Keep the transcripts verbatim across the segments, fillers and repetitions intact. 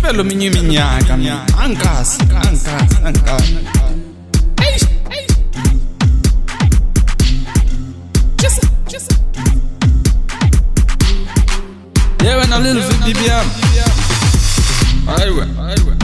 Velo minha minhaca, minha ankas, ankas, ankas. Yeah, when a little fifty B M. Highway, highway.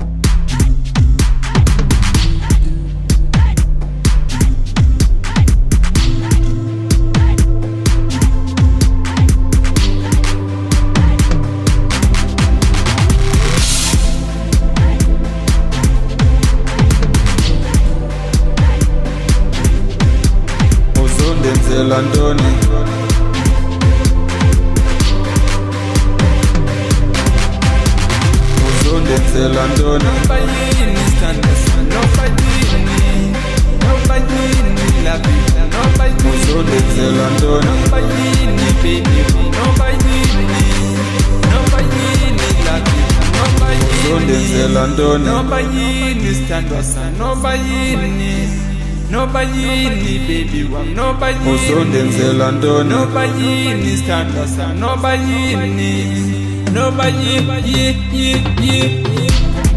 Denzel Antoni Uzon Denzel Antoni Nobody stand nobody nobody la vida nobody Uzon Denzel Antoni Nobody baby nobody nobody la vida nobody Uzon Denzel Antoni Nobody stand nobody Nobody ni baby one, nobody Uzon Denzel Antoni Nobody ni stand us, nobody ni Nobody, yeah, yeah, yeah, yeah.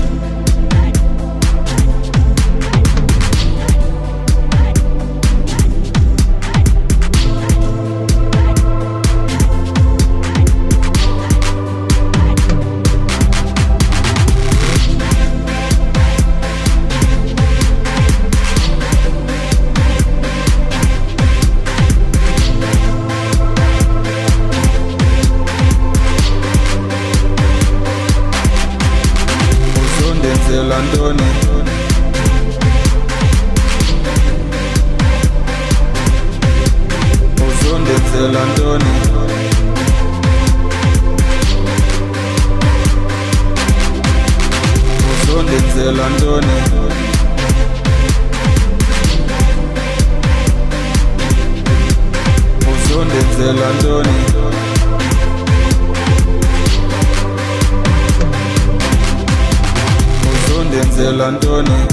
Denzel Antoni Uzon Denzel Antoni Uzon Denzel Antoni Uzon Denzel Antoni Denzel Antoni